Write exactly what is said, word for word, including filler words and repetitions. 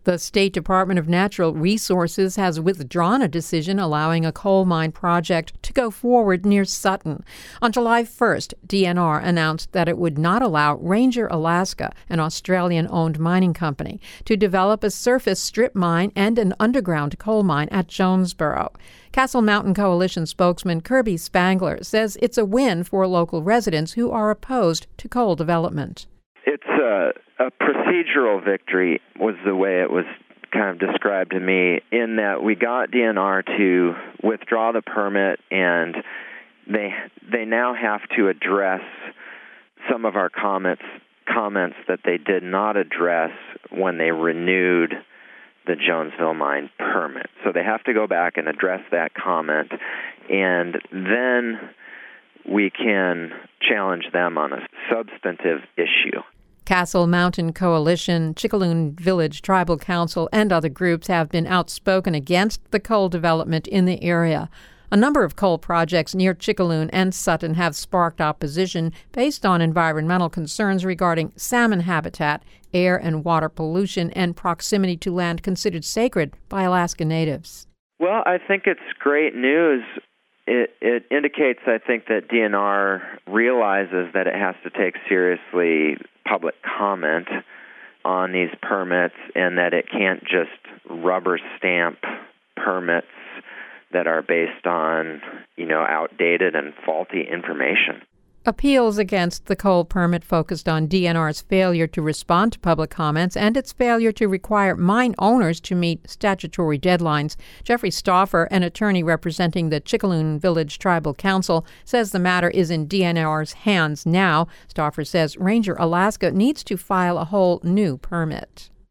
The State Department of Natural Resources has withdrawn a decision allowing a coal mine project to go forward near Sutton. On July first, D N R announced that it would not allow Ranger Alaska, an Australian-owned mining company, to develop a surface strip mine and an underground coal mine at Jonesboro. Castle Mountain Coalition spokesman Kirby Spangler says it's a win for local residents who are opposed to coal development. It's a, a procedural victory was the way it was kind of described to me, in that we got D N R to withdraw the permit, and they they now have to address some of our comments comments that they did not address when they renewed the Jonesville mine permit. So they have to go back and address that comment, and then we can challenge them on a substantive issue. Castle Mountain Coalition, Chickaloon Village Tribal Council, and other groups have been outspoken against the coal development in the area. A number of coal projects near Chickaloon and Sutton have sparked opposition based on environmental concerns regarding salmon habitat, air and water pollution, and proximity to land considered sacred by Alaska Natives. Well, I think it's great news. It, it indicates, I think, that D N R realizes that it has to take seriously public comment on these permits, and that it can't just rubber stamp permits that are based on, you know, outdated and faulty information. Appeals against the coal permit focused on D N R's failure to respond to public comments and its failure to require mine owners to meet statutory deadlines. Jeffrey Stauffer, an attorney representing the Chickaloon Village Tribal Council, says the matter is in D N R's hands now. Stauffer says Ranger Alaska needs to file a whole new permit.